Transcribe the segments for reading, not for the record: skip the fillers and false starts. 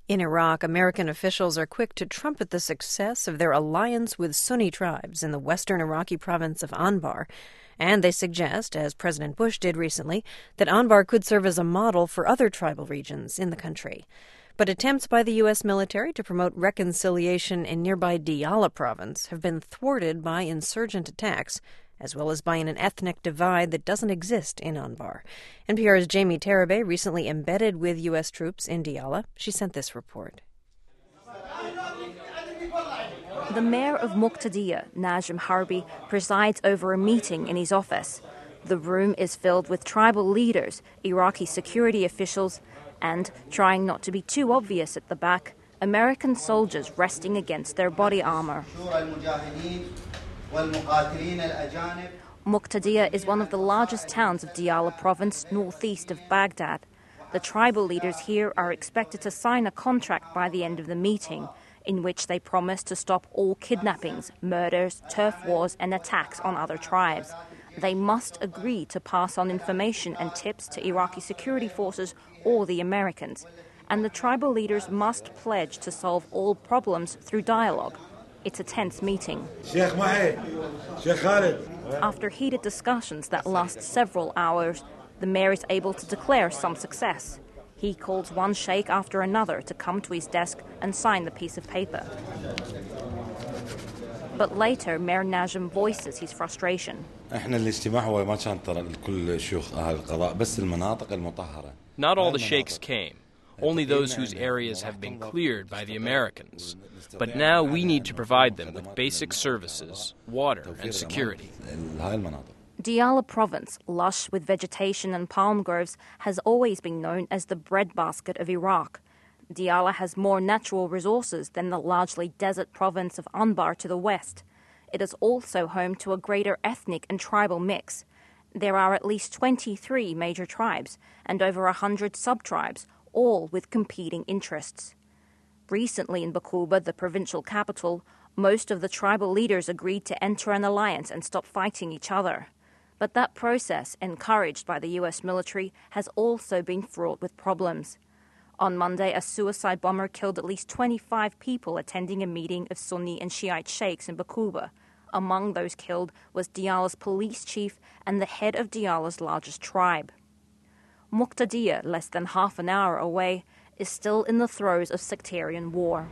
In Iraq, American officials are quick to trumpet the success of their alliance with Sunni tribes in the western Iraqi province of Anbar. And they suggest, as President Bush did recently, that Anbar could serve as a model for other tribal regions in the country. But attempts by the U.S. military to promote reconciliation in nearby Diyala province have been thwarted by insurgent attacks, as well as by an ethnic divide that doesn't exist in Anbar. NPR's Jamie Tarabay recently embedded with U.S. troops in Diyala. She sent this report. The mayor of Muqtadiya, Najm Harbi, presides over a meeting in his office. The room is filled with tribal leaders, Iraqi security officials, and, trying not to be too obvious at the back, American soldiers resting against their body armor. Muqtadiya is one of the largest towns of Diyala province, northeast of Baghdad. The tribal leaders here are expected to sign a contract by the end of the meeting, in which they promise to stop all kidnappings, murders, turf wars, and attacks on other tribes. They must agree to pass on information and tips to Iraqi security forces or the Americans. And the tribal leaders must pledge to solve all problems through dialogue. It's a tense meeting. After heated discussions that last several hours, the mayor is able to declare some success. He calls one sheikh after another to come to his desk and sign the piece of paper. But later, Mayor Najm voices his frustration. Not all the sheikhs came, only those whose areas have been cleared by the Americans. But now we need to provide them with basic services, water, and security. Diyala province, lush with vegetation and palm groves, has always been known as the breadbasket of Iraq. Diyala has more natural resources than the largely desert province of Anbar to the west. It is also home to a greater ethnic and tribal mix. There are at least 23 major tribes and over 100 sub-tribes, all with competing interests. Recently in Baquba, the provincial capital, most of the tribal leaders agreed to enter an alliance and stop fighting each other. But that process, encouraged by the U.S. military, has also been fraught with problems. On Monday, a suicide bomber killed at least 25 people attending a meeting of Sunni and Shiite sheikhs in Baquba. Among those killed was Diyala's police chief and the head of Diyala's largest tribe. Muqtadiya, less than half an hour away, is still in the throes of sectarian war.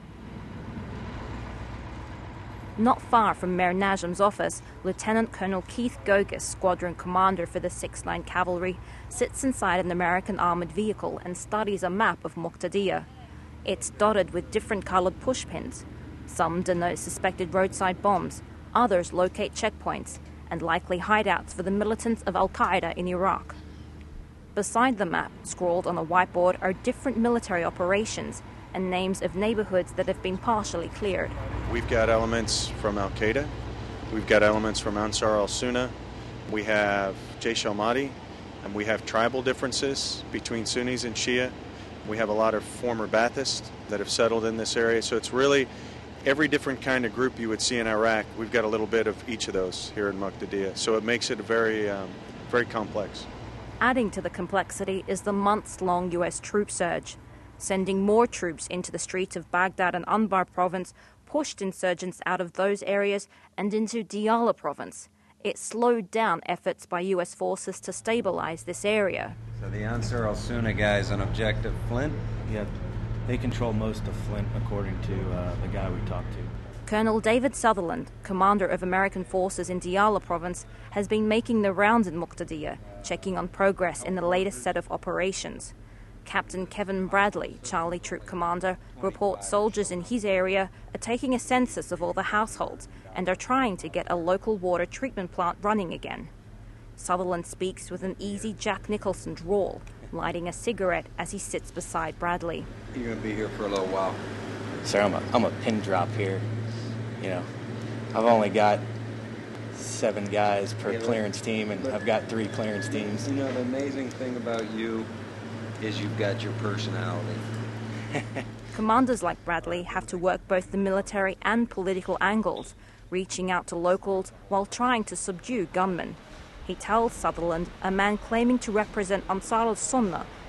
Not far from Mayor Najm's office, Lieutenant Colonel Keith Gogus, squadron commander for the 6th Line Cavalry, sits inside an American armored vehicle and studies a map of Muqtadiya. It's dotted with different colored pushpins. Some denote suspected roadside bombs, others locate checkpoints and likely hideouts for the militants of Al-Qaeda in Iraq. Beside the map, scrawled on a whiteboard, are different military operations and names of neighborhoods that have been partially cleared. We've got elements from Al-Qaeda, we've got elements from Ansar al-Sunnah, we have Jaish al-Mahdi, and we have tribal differences between Sunnis and Shia. We have a lot of former Baathists that have settled in this area, so it's really every different kind of group you would see in Iraq. We've got a little bit of each of those here in Muqtadiya, so it makes it very complex. Adding to the complexity is the months-long U.S. troop surge. Sending more troops into the streets of Baghdad and Anbar province pushed insurgents out of those areas and into Diyala province. It slowed down efforts by U.S. forces to stabilize this area. So the Ansar al-Sunnah guys on objective Flint? Yeah, they control most of Flint, according to the guy we talked to. Colonel David Sutherland, commander of American forces in Diyala province, has been making the rounds in Muqtadiya, checking on progress in the latest set of operations. Captain Kevin Bradley, Charlie Troop Commander, reports soldiers in his area are taking a census of all the households and are trying to get a local water treatment plant running again. Sutherland speaks with an easy Jack Nicholson drawl, lighting a cigarette as he sits beside Bradley. You're going to be here for a little while. Sir, I'm a pin drop here. You know, I've only got 7 guys per clearance team, and I've got 3 clearance teams. You know, the amazing thing about you is you've got your personality. Commanders like Bradley have to work both the military and political angles, reaching out to locals while trying to subdue gunmen. He tells Sutherland a man claiming to represent Ansar al-Sunnah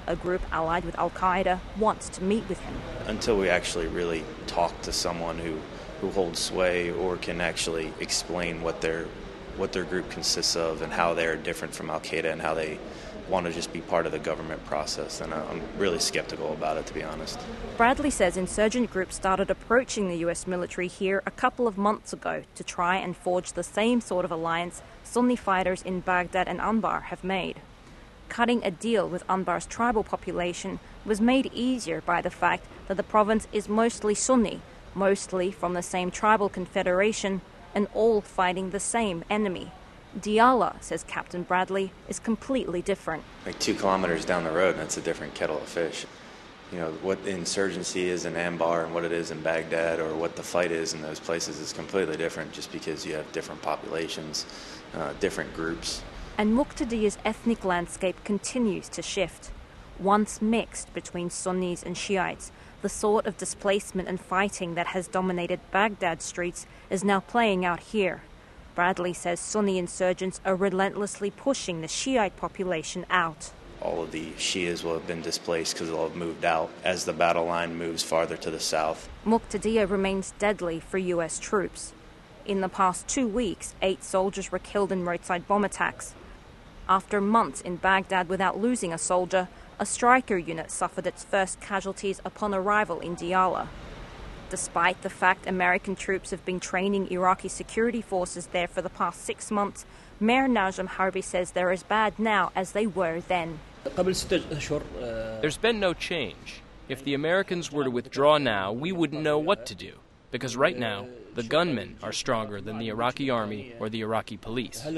a group allied with al-Qaeda, wants to meet with him. Until we actually really talk to someone who holds sway or can actually explain what their group consists of and how they're different from al-Qaeda and how they want to just be part of the government process, and I'm really skeptical about it, to be honest. Bradley says insurgent groups started approaching the US military here a couple of months ago to try and forge the same sort of alliance Sunni fighters in Baghdad and Anbar have made. Cutting a deal with Anbar's tribal population was made easier by the fact that the province is mostly Sunni, mostly from the same tribal confederation, and all fighting the same enemy. Diyala, says Captain Bradley, is completely different. Like 2 kilometers down the road, and that's a different kettle of fish. You know, what the insurgency is in Anbar and what it is in Baghdad, or what the fight is in those places, is completely different just because you have different populations, different groups. And Muqtadiya's ethnic landscape continues to shift. Once mixed between Sunnis and Shiites, the sort of displacement and fighting that has dominated Baghdad streets is now playing out here. Bradley says Sunni insurgents are relentlessly pushing the Shiite population out. All of the Shias will have been displaced because they'll have moved out as the battle line moves farther to the south. Muqtadiya remains deadly for US troops. In the past 2 weeks, 8 soldiers were killed in roadside bomb attacks. After months in Baghdad without losing a soldier, a Stryker unit suffered its first casualties upon arrival in Diyala. Despite the fact American troops have been training Iraqi security forces there for the past 6 months, Mayor Najm Harbi says they're as bad now as they were then. There's been no change. If the Americans were to withdraw now, we wouldn't know what to do. Because right now, the gunmen are stronger than the Iraqi army or the Iraqi police. Mayor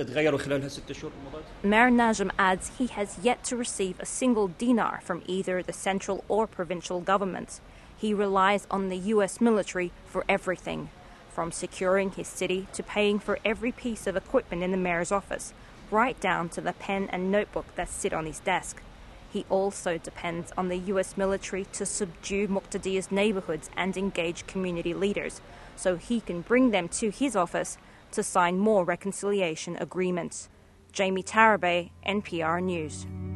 Najm adds he has yet to receive a single dinar from either the central or provincial governments. He relies on the US military for everything, from securing his city to paying for every piece of equipment in the mayor's office, right down to the pen and notebook that sit on his desk. He also depends on the US military to subdue Muqtadiya's neighborhoods and engage community leaders, so he can bring them to his office to sign more reconciliation agreements. Jamie Tarabay, NPR News.